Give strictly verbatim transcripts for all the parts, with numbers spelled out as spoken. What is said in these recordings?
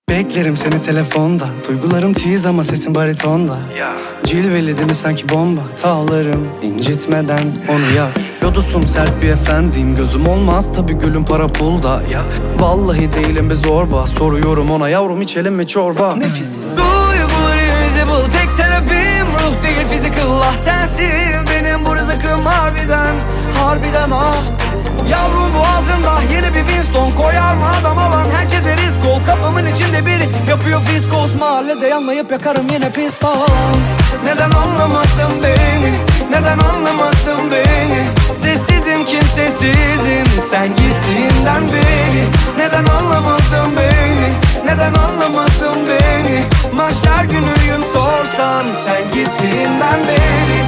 Beklerim seni telefonda. Duygularım tiz ama sesin baritonda. Cilveli değil mi sanki bomba. Tağlarım incitmeden onu ya. Lodosum sert bir efendiyim. Gözüm olmaz tabi gülüm para pulda ya. Vallahi değilim bir zorba. Soruyorum ona yavrum içelim mi çorba. Nefis. Duyguları invisible tek terapim. Ruh değil physical ah sensin. Benim bu rızıkım harbiden. Harbiden ah. Yavrum boğazımda yeni bir Winston. Koyar mı adam alan herkese risk ol. Kafamın içinde biri yapıyor fiskos. Mahallede yanmayıp yakarım yine pistol. Neden anlamadın beni? Neden anlamadın beni? Sessizim kimsesizim sen gittiğinden beri. Neden anlamadın beni? Neden anlamadın beni? Mahşer günüyüm sorsan sen gittiğinden beri.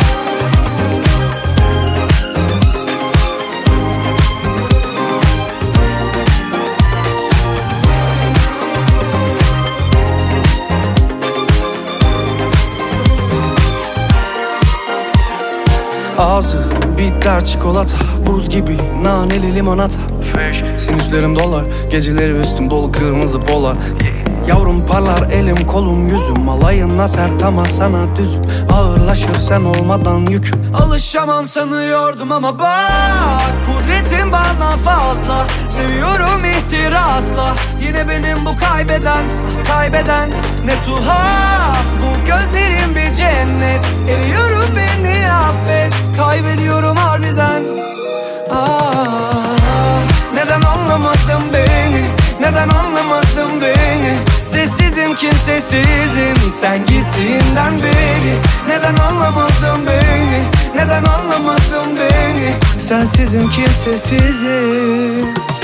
Ağzı bitter çikolata, buz gibi naneli limonata. Fresh. Sinüslerim dolar, geceleri üstüm dolu kırmızı polar. Yeah. Yavrum parlar elim kolum yüzüm. Alayına sert ama sana düzüm. Ağırlaşır sen olmadan yüküm. Alışamam sanıyordum ama bak kudretim bana fazla. Seviyorum ihtirasla. Yine benim bu kaybeden. Kaybeden ne tuhaf. Bu gözlerim bir cennet. Eriyorum beni affet. Kaybediyorum harbiden. Ah, neden anlamadın beni? Neden anlamadın beni? Sessizim kimsesizim sen gittiğinden beri. Neden anlamadın beni? Neden anlamadın beni? Sensizim kimsesizim.